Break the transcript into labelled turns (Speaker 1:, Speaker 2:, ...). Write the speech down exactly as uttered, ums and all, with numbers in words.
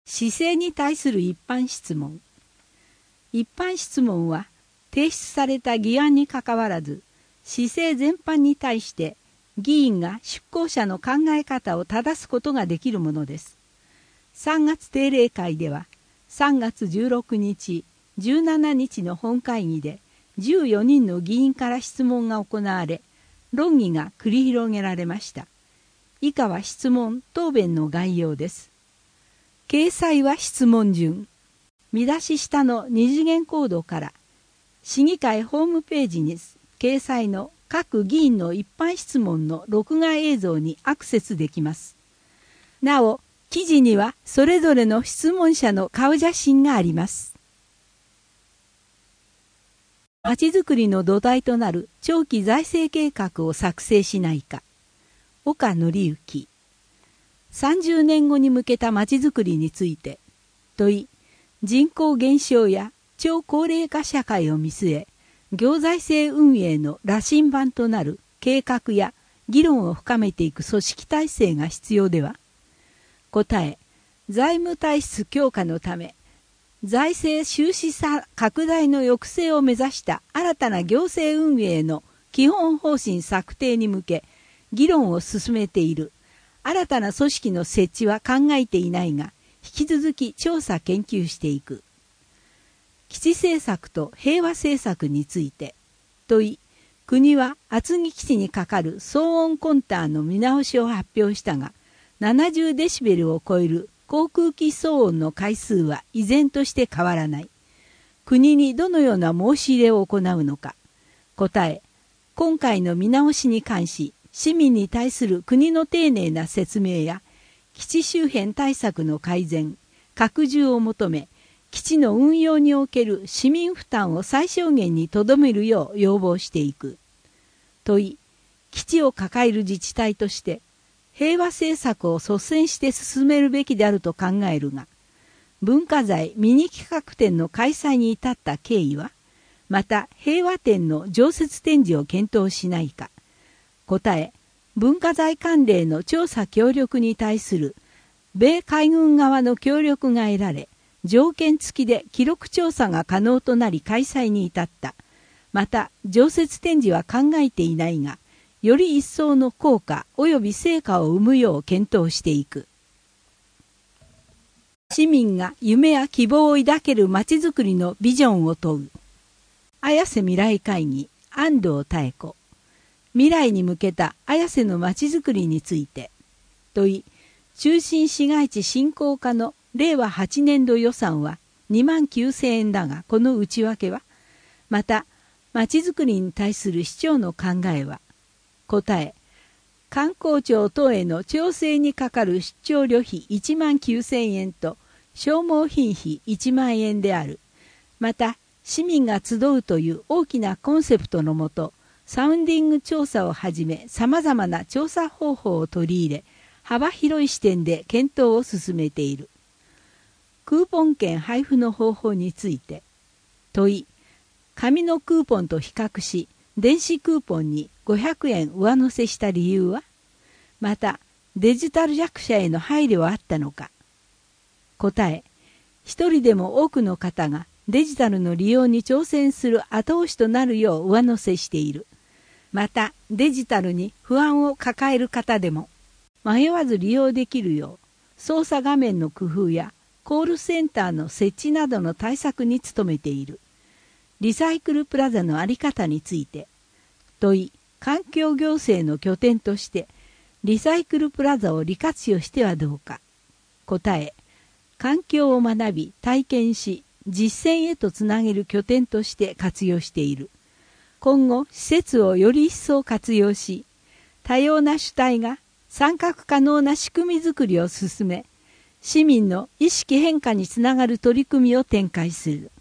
Speaker 1: 市政に対する一般質問。一般質問は提出された議案にかかわらず、市政全般に対して議員が出向者の考え方を正すことができるものです。さんがつ定例会では、さんがつじゅうろくにち、じゅうしちにちの本会議でじゅうよにんの議員から質問が行われ、論議が繰り広げられました。以下は質問・答弁の概要です。掲載は質問順。見出し下の二次元コードから市議会ホームページに掲載の各議員の一般質問の録画映像にアクセスできます。なお、記事にはそれぞれの質問者の顔写真があります。まちづくりの土台となる長期財政計画を作成しないか。岡紀之。さんじゅうねんごに向けたまちづくりについて問い、人口減少や超高齢化社会を見据え、行財政運営の羅針盤となる計画や議論を深めていく組織体制が必要では。答え、財務体質強化のため、財政収支差拡大の抑制を目指した新たな行政運営の基本方針策定に向け、議論を進めている。新たな組織の設置は考えていないが、引き続き調査研究していく。基地政策と平和政策について問い、国は厚木基地にかかる騒音コンターの見直しを発表したが、ななじゅうデシベルを超える航空機騒音の回数は依然として変わらない。国にどのような申し入れを行うのか。答え、今回の見直しに関し、市民に対する国の丁寧な説明や基地周辺対策の改善、拡充を求め、基地の運用における市民負担を最小限にとどめるよう要望していく。問い、基地を抱える自治体として平和政策を率先して進めるべきであると考えるが、文化財ミニ企画展の開催に至った経緯は、また平和展の常設展示を検討しないか。答え、文化財関連の調査協力に対する米海軍側の協力が得られ、条件付きで記録調査が可能となり開催に至った。また、常設展示は考えていないが、より一層の効果及び成果を生むよう検討していく。市民が夢や希望を抱けるまちづくりのビジョンを問う。綾瀬未来会議、安藤妙子。未来に向けた綾瀬のまちづくりについて問い、中心市街地振興課のれいわはちねんど予算はにまんきゅうせんえんだが、この内訳は。また、まちづくりに対する市長の考えは。答え、観光庁等への調整にかかる出張旅費いちまんきゅうせんえんと消耗品費いちまんえんである。また、市民が集うという大きなコンセプトのもと、サウンディング調査をはじめ様々な調査方法を取り入れ、幅広い視点で検討を進めている。クーポン券配布の方法について問い、紙のクーポンと比較し、電子クーポンにごひゃくえん上乗せした理由は。また、デジタル弱者への配慮はあったのか。答え、一人でも多くの方がデジタルの利用に挑戦する後押しとなるよう上乗せしている。また、デジタルに不安を抱える方でも迷わず利用できるよう、操作画面の工夫やコールセンターの設置などの対策に努めている。リサイクルプラザの在り方について問い、環境行政の拠点としてリサイクルプラザを利活用してはどうか。答え、環境を学び体験し実践へとつなげる拠点として活用している。今後施設をより一層活用し、多様な主体が参画可能な仕組みづくりを進め、市民の意識変化につながる取り組みを展開する。